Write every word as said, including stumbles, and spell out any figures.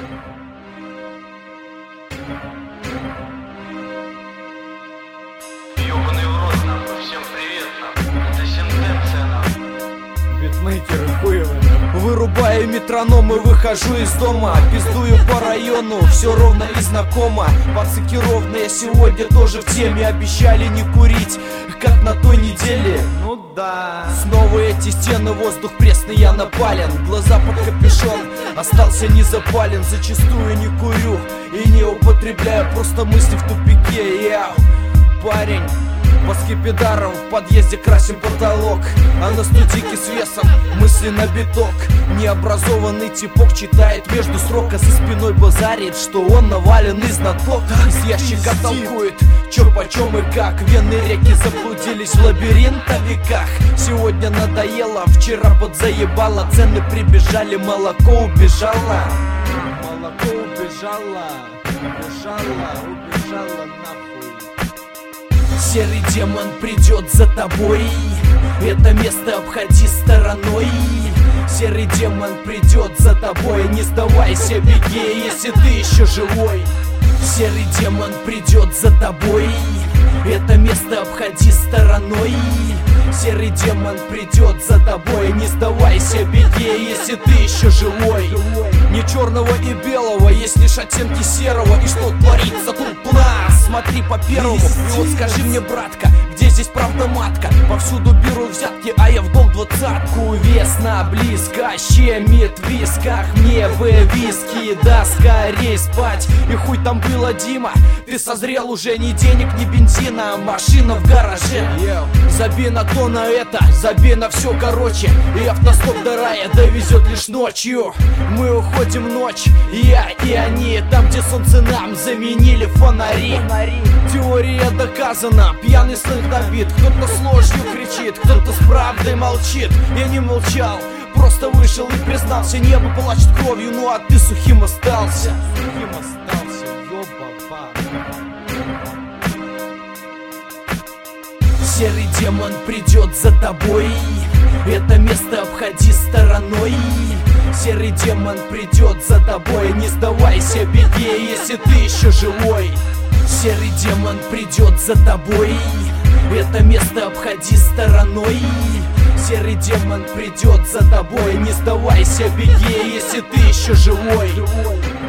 Ёбаный в рот, нахуй, всем привет, нахуй. Это сентенция, нахуй. Битмейкеры хуевые. Вырубаю метроном и выхожу из дома. Пиздую по району, все ровно и знакомо. Пацаки ровные сегодня тоже в теме. Обещали не курить, как на той неделе. Ну да. Снова эти стены, воздух пресный, я напален. Глаза под капюшон, остался не запален. Зачастую не курю и не употребляю, просто мысли в тупике. Я парень по скипидарам, в подъезде красим потолок, а на студике с весом мысли на биток. Необразованный типок читает между строк, а за спиной базарит, что он наваленный знаток. Из ящика толкует, чё почем и как. Вены реки заблудились в лабиринтовиках. Сегодня надоело, вчера подзаебало. Цены прибежали, молоко убежало. Молоко убежало, убежало, убежало нахуй. Серый демон придет за тобой, это место обходи стороной. Серый демон придет за тобой, не сдавайся, беги, если ты еще живой. Серый демон придет за тобой, это место обходи стороной. Серый демон придет за тобой, не сдавайся, беги, если ты еще живой. Не черного и белого, есть лишь оттенки серого. И что творится тут у нас? Смотри по первому. И вот скажи мне, братка, где здесь правда матка? Повсюду беру взятки, а я в долг двадцатку. Весна близко, щемит в висках. Мне бы виски, да скорей спать. И хуй там было, Дима, ты созрел уже. Ни денег, ни бензина, машина в гараже. Забей на то, на это, забей на все, короче. И автостоп до рая довезет лишь ночью. Мы уходим в ночь, я и они. Там, где солнце нам заменили фонари. Теория доказана, пьяный сленг набит. Кто-то с ложью кричит, кто-то с правдой молчит. Я не молчал, просто вышел и признался. Небо плачет кровью, ну а ты сухим остался. Сухим остался, ёба-ба. Серый демон придет за тобой, это место обходи стороной. Серый демон придет за тобой, не сдавайся, беги, если ты еще живой. Серый демон придет за тобой, это место обходи стороной. Серый демон придет за тобой, не сдавайся, беги, если ты еще живой.